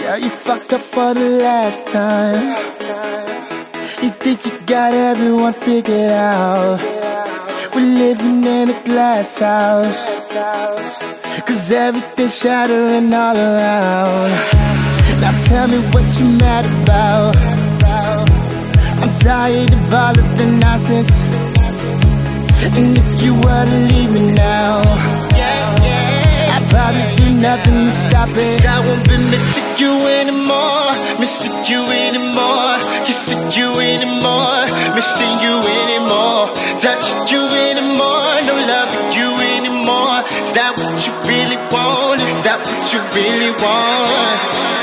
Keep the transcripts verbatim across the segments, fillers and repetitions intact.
Girl, you fucked up for the last time. You think you got everyone figured out. We're living in a glass house, cause everything's shattering all around. Now tell me what you mad about. I'm tired of all of the nonsense. And if you were to leave me now, I'd probably do nothing to stop it. I won't be missing you anymore, missing you anymore, kissing you anymore, missing you anymore, touching you anymore, no loving you anymore. Is that what you really want? Is that what you really want?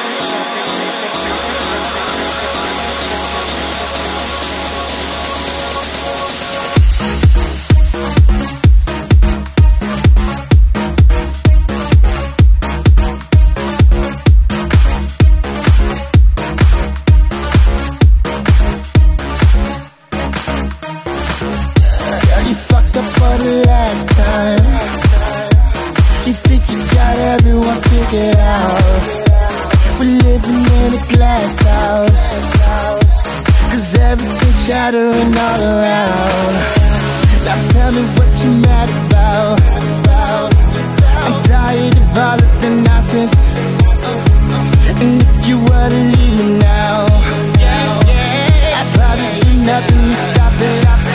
Last time, you think you got everyone figured out. We're living in a glass house, cause everything's shattering all around. Now tell me what you mad about. I'm tired of all of the nonsense. And if you were to leave me now, I'd probably do nothing to stop it.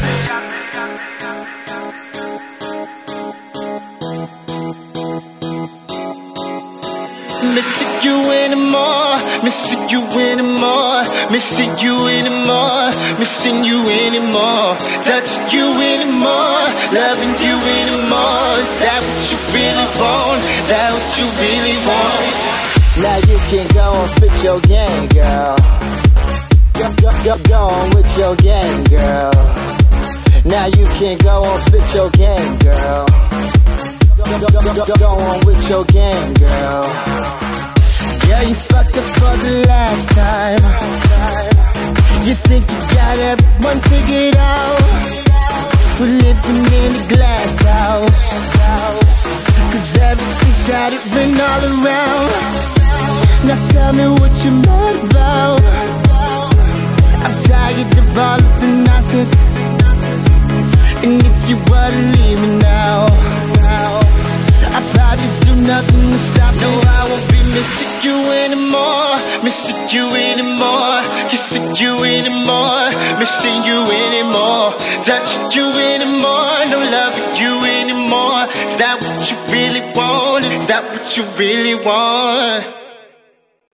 Missing you anymore, missing you anymore, missing you anymore, missing you anymore, touching you anymore, loving you anymore. Is that what you really want? Is that what you really want? Now you can go on, spit your game, girl. Go, go, go, go on with your game, girl. Now you can go on, spit your game, girl. Go, go, go, go, go on with your game, girl. Yeah, you fucked up for the last time. You think you got everyone figured out. We're living in a glass house, cause everything's shattering all around. Now tell me what you're mad about. I'm tired of all of the nonsense. And if you were to leave me now, I'd probably do nothing to stop it. No, I won't be missing you anymore, missing you anymore, kissing you anymore, missing you anymore, touching you anymore, no loving you anymore. Is that what you really want? Is that what you really want?